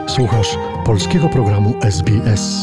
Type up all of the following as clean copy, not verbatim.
Słuchasz polskiego programu SBS.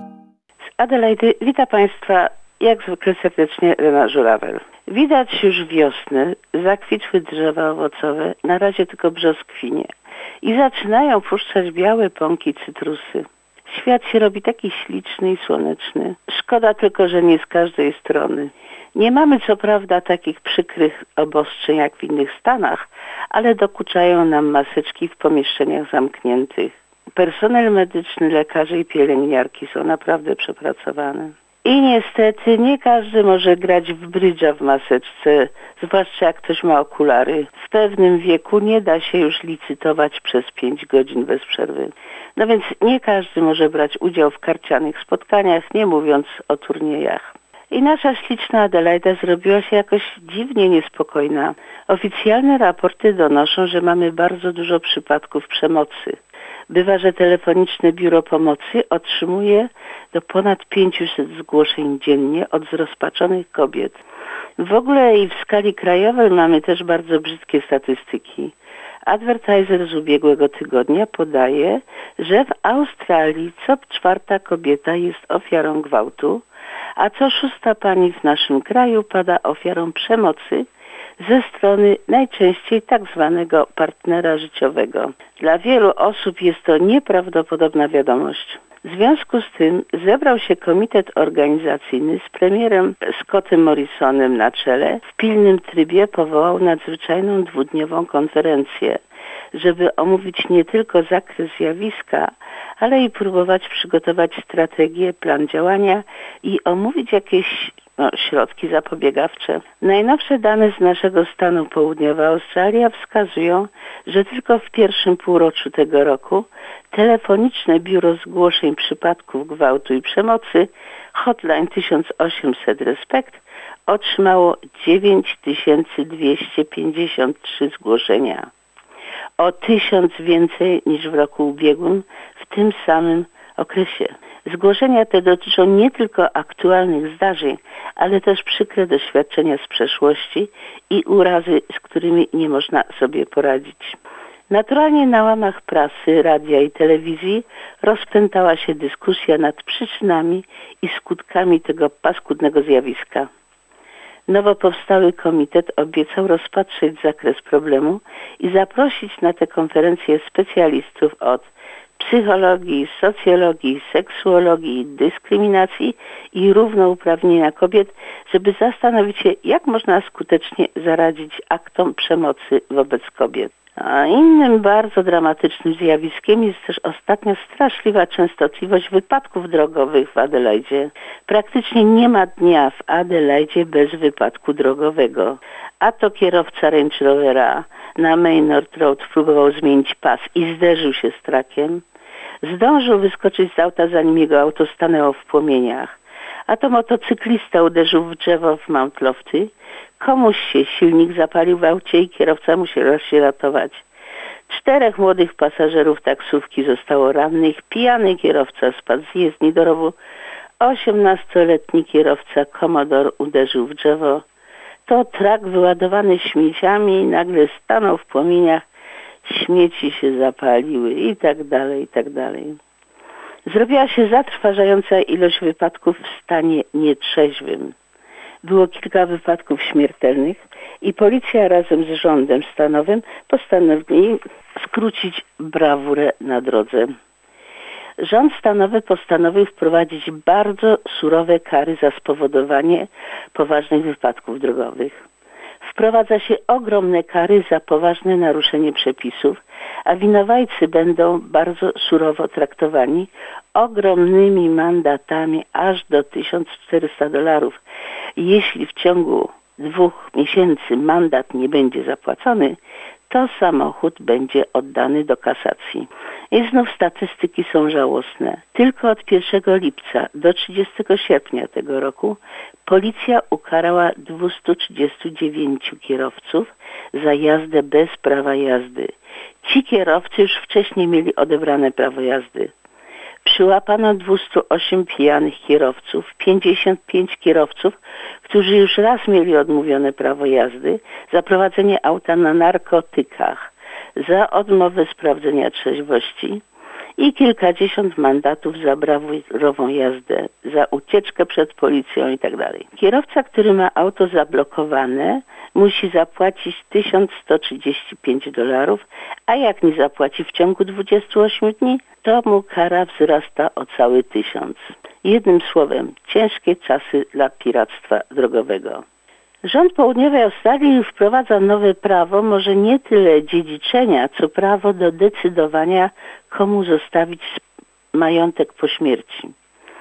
Z Adelaidy wita Państwa jak zwykle serdecznie Lena Żurawel. Widać już wiosnę, zakwitły drzewa owocowe, na razie tylko brzoskwinie i zaczynają puszczać białe pąki cytrusy. Świat się robi taki śliczny i słoneczny. Szkoda tylko, że nie z każdej strony. Nie mamy co prawda takich przykrych obostrzeń jak w innych stanach, ale dokuczają nam maseczki w pomieszczeniach zamkniętych. Personel medyczny, lekarze i pielęgniarki są naprawdę przepracowane. I niestety nie każdy może grać w brydża w maseczce, zwłaszcza jak ktoś ma okulary. W pewnym wieku nie da się już licytować przez 5 godzin bez przerwy. No więc nie każdy może brać udział w karcianych spotkaniach, nie mówiąc o turniejach. I nasza śliczna Adelaida zrobiła się jakoś dziwnie niespokojna. Oficjalne raporty donoszą, że mamy bardzo dużo przypadków przemocy. Bywa, że telefoniczne biuro pomocy otrzymuje do ponad 500 zgłoszeń dziennie od zrozpaczonych kobiet. W ogóle i w skali krajowej mamy też bardzo brzydkie statystyki. Advertiser z ubiegłego tygodnia podaje, że w Australii co 4. kobieta jest ofiarą gwałtu, a co 6. pani w naszym kraju pada ofiarą przemocy ze strony najczęściej tak zwanego partnera życiowego. Dla wielu osób jest to nieprawdopodobna wiadomość. W związku z tym zebrał się komitet organizacyjny z premierem Scottem Morrisonem na czele. W pilnym trybie powołał nadzwyczajną 2-dniową konferencję, żeby omówić nie tylko zakres zjawiska, ale i próbować przygotować strategię, plan działania i omówić jakieś środki zapobiegawcze. Najnowsze dane z naszego stanu Południowa Australia wskazują, że tylko w pierwszym półroczu tego roku telefoniczne biuro zgłoszeń przypadków gwałtu i przemocy Hotline 1800 Respect otrzymało 9253 zgłoszenia. O 1000 więcej niż w roku ubiegłym w tym samym okresie. Zgłoszenia te dotyczą nie tylko aktualnych zdarzeń, ale też przykre doświadczenia z przeszłości i urazy, z którymi nie można sobie poradzić. Naturalnie na łamach prasy, radia i telewizji rozpętała się dyskusja nad przyczynami i skutkami tego paskudnego zjawiska. Nowo powstały komitet obiecał rozpatrzeć zakres problemu i zaprosić na tę konferencję specjalistów od psychologii, socjologii, seksuologii, dyskryminacji i równouprawnienia kobiet, żeby zastanowić się, jak można skutecznie zaradzić aktom przemocy wobec kobiet. A innym bardzo dramatycznym zjawiskiem jest też ostatnio straszliwa częstotliwość wypadków drogowych w Adelaidzie. Praktycznie nie ma dnia w Adelaidzie bez wypadku drogowego. A to kierowca Range Rovera na Maynard Road próbował zmienić pas i zderzył się z trakiem. Zdążył wyskoczyć z auta, zanim jego auto stanęło w płomieniach. A to motocyklista uderzył w drzewo w Mount Lofty. Komuś się silnik zapalił w aucie i kierowca musiał się ratować. 4 młodych pasażerów taksówki zostało rannych. Pijany kierowca spadł z jezdni do rowu. 18-letni kierowca Commodore uderzył w drzewo. To trak wyładowany śmieciami nagle stanął w płomieniach. Śmieci się zapaliły i tak dalej, i tak dalej. Zrobiła się zatrważająca ilość wypadków w stanie nietrzeźwym. Było kilka wypadków śmiertelnych i policja razem z rządem stanowym postanowili skrócić brawurę na drodze. Rząd stanowy postanowił wprowadzić bardzo surowe kary za spowodowanie poważnych wypadków drogowych. Wprowadza się ogromne kary za poważne naruszenie przepisów, a winowajcy będą bardzo surowo traktowani ogromnymi mandatami aż do $1400. Jeśli w ciągu 2 miesięcy mandat nie będzie zapłacony, to samochód będzie oddany do kasacji. I znów statystyki są żałosne. Tylko od 1 lipca do 30 sierpnia tego roku policja ukarała 239 kierowców za jazdę bez prawa jazdy. Ci kierowcy już wcześniej mieli odebrane prawo jazdy. Przyłapano 208 pijanych kierowców, 55 kierowców, którzy już raz mieli odmówione prawo jazdy za prowadzenie auta na narkotykach, za odmowę sprawdzenia trzeźwości i kilkadziesiąt mandatów za brawurową jazdę, za ucieczkę przed policją itd. Kierowca, który ma auto zablokowane, musi zapłacić $1135, a jak nie zapłaci w ciągu 28 dni, to mu kara wzrasta o cały 1000. Jednym słowem, ciężkie czasy dla piractwa drogowego. Rząd Południowej Australii wprowadza nowe prawo, może nie tyle dziedziczenia, co prawo do decydowania, komu zostawić majątek po śmierci.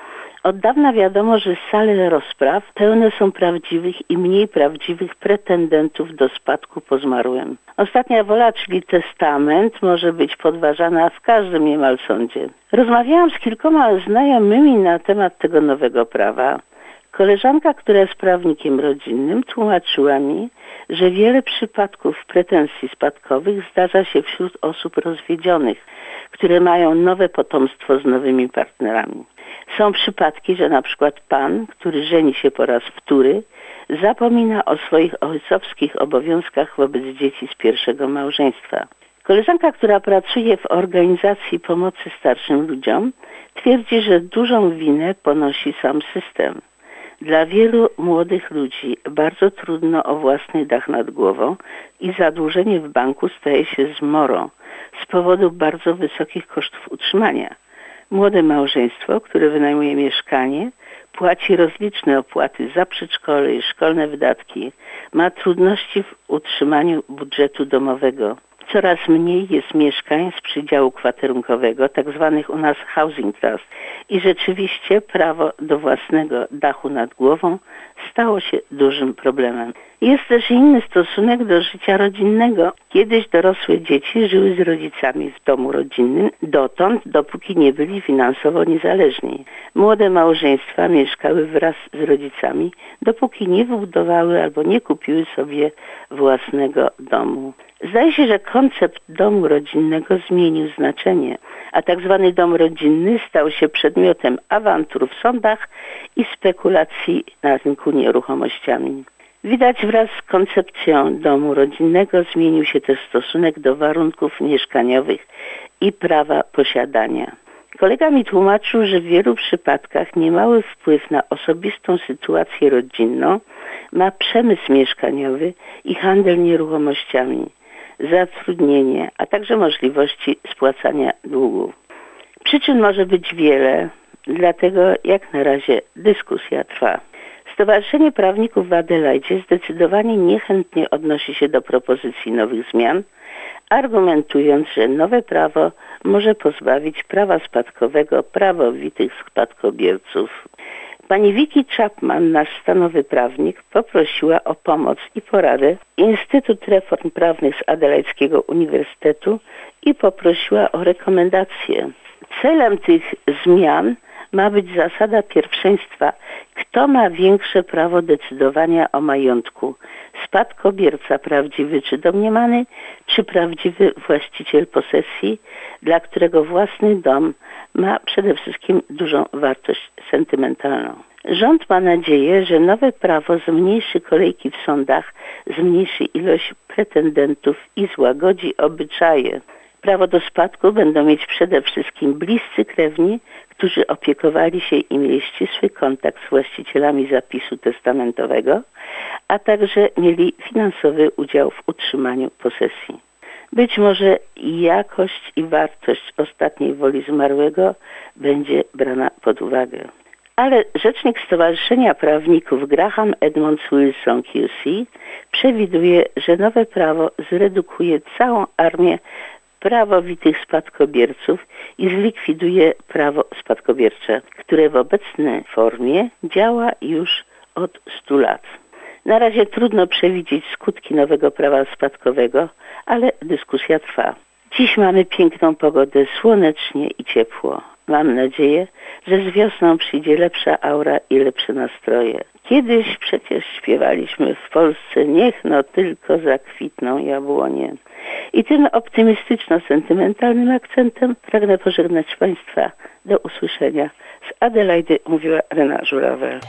Od dawna wiadomo, że sale rozpraw pełne są prawdziwych i mniej prawdziwych pretendentów do spadku po zmarłym. Ostatnia wola, czyli testament, może być podważana w każdym niemal sądzie. Rozmawiałam z kilkoma znajomymi na temat tego nowego prawa. Koleżanka, która jest prawnikiem rodzinnym, tłumaczyła mi, że wiele przypadków pretensji spadkowych zdarza się wśród osób rozwiedzionych, które mają nowe potomstwo z nowymi partnerami. Są przypadki, że na przykład pan, który żeni się po raz wtóry, zapomina o swoich ojcowskich obowiązkach wobec dzieci z pierwszego małżeństwa. Koleżanka, która pracuje w organizacji pomocy starszym ludziom, twierdzi, że dużą winę ponosi sam system. Dla wielu młodych ludzi bardzo trudno o własny dach nad głową i zadłużenie w banku staje się zmorą z powodu bardzo wysokich kosztów utrzymania. Młode małżeństwo, które wynajmuje mieszkanie, płaci rozliczne opłaty za przedszkole i szkolne wydatki, ma trudności w utrzymaniu budżetu domowego. Coraz mniej jest mieszkań z przydziału kwaterunkowego, tak zwanych u nas housing trust. I rzeczywiście prawo do własnego dachu nad głową stało się dużym problemem. Jest też inny stosunek do życia rodzinnego. Kiedyś dorosłe dzieci żyły z rodzicami w domu rodzinnym, dotąd, dopóki nie byli finansowo niezależni. Młode małżeństwa mieszkały wraz z rodzicami, dopóki nie wybudowały albo nie kupiły sobie własnego domu. Zdaje się, że koncept domu rodzinnego zmienił znaczenie, a tak zwany dom rodzinny stał się przedmiotem awantur w sądach i spekulacji na rynku nieruchomościami. Widać, wraz z koncepcją domu rodzinnego zmienił się też stosunek do warunków mieszkaniowych i prawa posiadania. Kolega mi tłumaczył, że w wielu przypadkach niemały wpływ na osobistą sytuację rodzinną ma przemysł mieszkaniowy i handel nieruchomościami, zatrudnienie, a także możliwości spłacania długów. Przyczyn może być wiele, dlatego jak na razie dyskusja trwa. Stowarzyszenie Prawników w Adelaide zdecydowanie niechętnie odnosi się do propozycji nowych zmian, argumentując, że nowe prawo może pozbawić prawa spadkowego prawowitych spadkobierców. Pani Vicky Chapman, nasz stanowy prawnik, poprosiła o pomoc i poradę Instytut Reform Prawnych z Adelaidskiego Uniwersytetu i poprosiła o rekomendacje. Celem tych zmian ma być zasada pierwszeństwa. Kto ma większe prawo decydowania o majątku? Spadkobierca prawdziwy czy domniemany, czy prawdziwy właściciel posesji, dla którego własny dom ma przede wszystkim dużą wartość sentymentalną. Rząd ma nadzieję, że nowe prawo zmniejszy kolejki w sądach, zmniejszy ilość pretendentów i złagodzi obyczaje. Prawo do spadku będą mieć przede wszystkim bliscy krewni, którzy opiekowali się i mieli ścisły kontakt z właścicielami zapisu testamentowego, a także mieli finansowy udział w utrzymaniu posesji. Być może jakość i wartość ostatniej woli zmarłego będzie brana pod uwagę. Ale rzecznik Stowarzyszenia Prawników Graham Edmonds Wilson QC przewiduje, że nowe prawo zredukuje całą armię prawowitych spadkobierców i zlikwiduje prawo spadkobiercze, które w obecnej formie działa już od 100 lat. Na razie trudno przewidzieć skutki nowego prawa spadkowego, ale dyskusja trwa. Dziś mamy piękną pogodę, słonecznie i ciepło. Mam nadzieję, że z wiosną przyjdzie lepsza aura i lepsze nastroje. Kiedyś przecież śpiewaliśmy w Polsce: niech no tylko zakwitną jabłonie. I tym optymistyczno-sentymentalnym akcentem pragnę pożegnać Państwa. Do usłyszenia. Z Adelaide mówiła Rena Żurawer.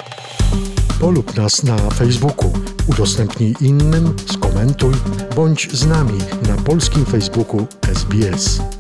Polub nas na Facebooku, udostępnij innym, skomentuj, bądź z nami na polskim Facebooku SBS.